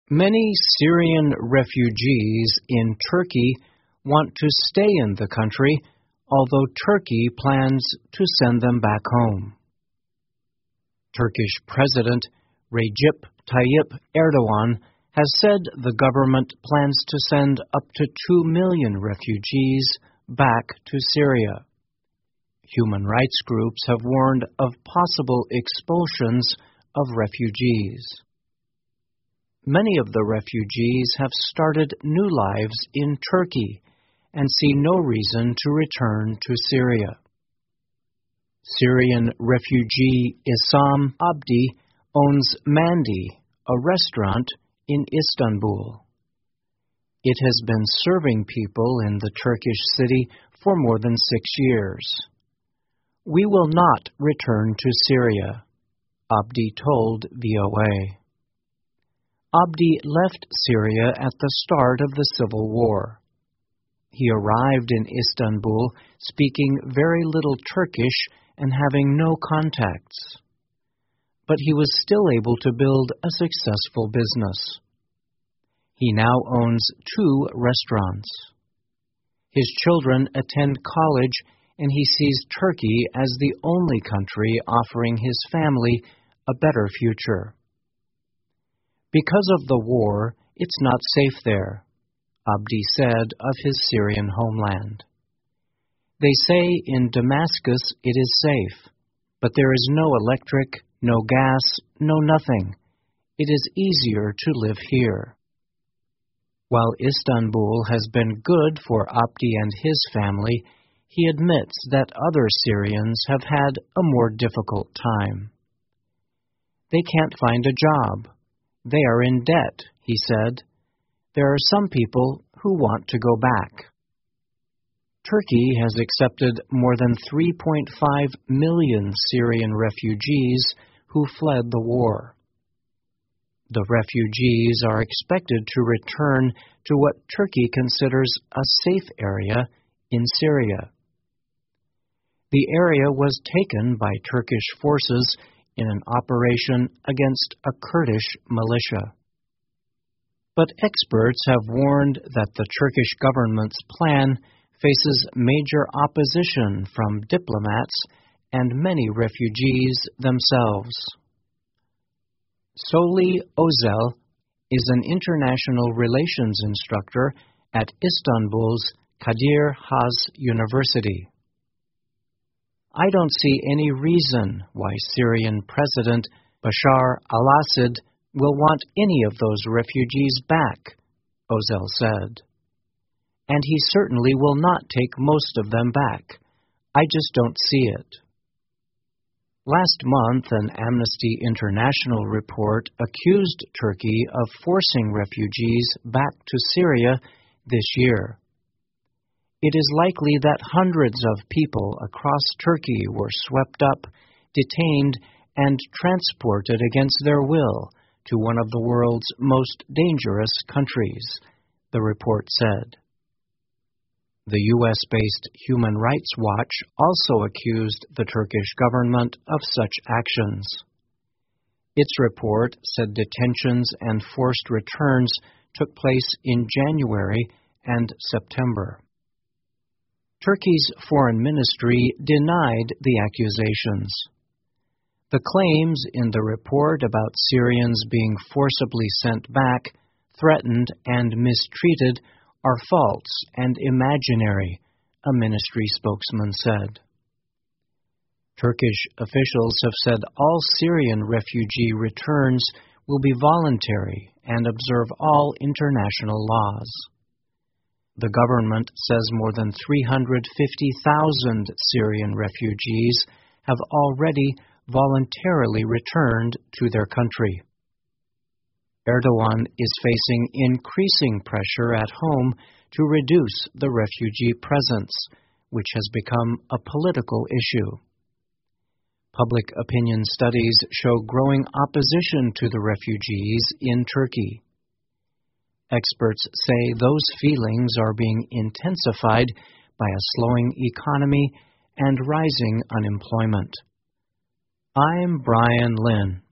Many Syrian refugees in Turkey want to stay in the country, although Turkey plans to send them back home. Turkish President Recep Tayyip Erdogan has said the government plans to send up to 2 million refugees back to Syria. Human rights groups have warned of possible expulsions of refugees. Many of the refugees have started new lives in Turkey and see no reason to return to Syria. Syrian refugee Issam Abdi owns Mandi, a restaurant in Istanbul. It has been serving people in the Turkish city for more than 6 years. "We will not return to Syria," Abdi told VOA. Abdi left Syria at the start of the civil war. He arrived in Istanbul speaking very little Turkish and having no contacts. But he was still able to build a successful business. He now owns 2 restaurants. His children attend college, and he sees Turkey as the only country offering his family a better future. "Because of the war, it's not safe there," Abdi said of his Syrian homeland. "They say in Damascus it is safe, but there is no electric, no gas, no nothing. It is easier to live here." While Istanbul has been good for Abdi and his family, he admits that other Syrians have had a more difficult time. "They can't find a job. They are in debt," he said. "There are some people who want to go back." Turkey has accepted more than 3.5 million Syrian refugees who fled the war. The refugees are expected to return to what Turkey considers a safe area in Syria. The area was taken by Turkish forces in an operation against a Kurdish militia. But experts have warned that the Turkish government's plan faces major opposition from diplomats and many refugees themselves. Soli Özel is an international relations instructor at Istanbul's Kadir Has University. "I don't see any reason why Syrian President Bashar al-Assad will want any of those refugees back," Özel said. "And he certainly will not take most of them back. I just don't see it." Last month, an Amnesty International report accused Turkey of forcing refugees back to Syria this year. It is likely that hundreds of people across Turkey were swept up, detained, and transported against their will to one of the world's most dangerous countries, the report said. The U.S.-based Human Rights Watch also accused the Turkish government of such actions. Its report said detentions and forced returns took place in January and September. Turkey's foreign ministry denied the accusations. The claims in the report about Syrians being forcibly sent back, threatened, and mistreated are false and imaginary, a ministry spokesman said. Turkish officials have said all Syrian refugee returns will be voluntary and observe all international laws. The government says more than 350,000 Syrian refugees have already voluntarily returned to their country. Erdogan is facing increasing pressure at home to reduce the refugee presence, which has become a political issue. Public opinion studies show growing opposition to the refugees in Turkey. Experts say those feelings are being intensified by a slowing economy and rising unemployment. I'm Brian Lynn.